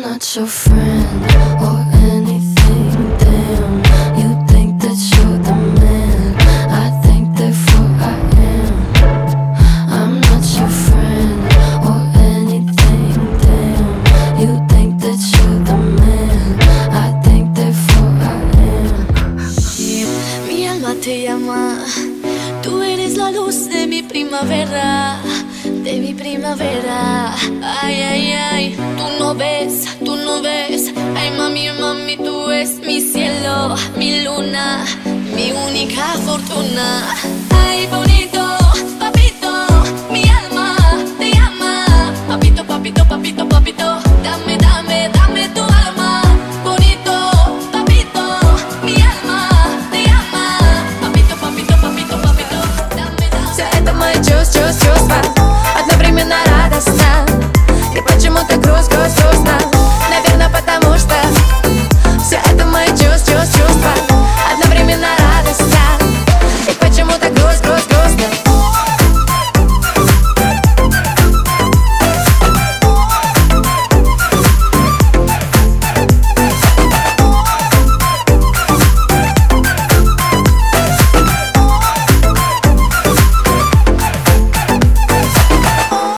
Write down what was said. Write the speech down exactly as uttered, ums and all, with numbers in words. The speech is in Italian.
not your friend or anything. Damn, you think that you're the man. I think therefore I am. I'm not your friend or anything. Damn, you think that you're the man. I think therefore I am. Mi alma te llama. Tú eres la luz de mi primavera, de mi primavera. Ay, ay, ay, tú no ves, tú no ves. Ay, mami, mami, tú eres mi cielo, mi luna, mi única fortuna. Ay, bonito.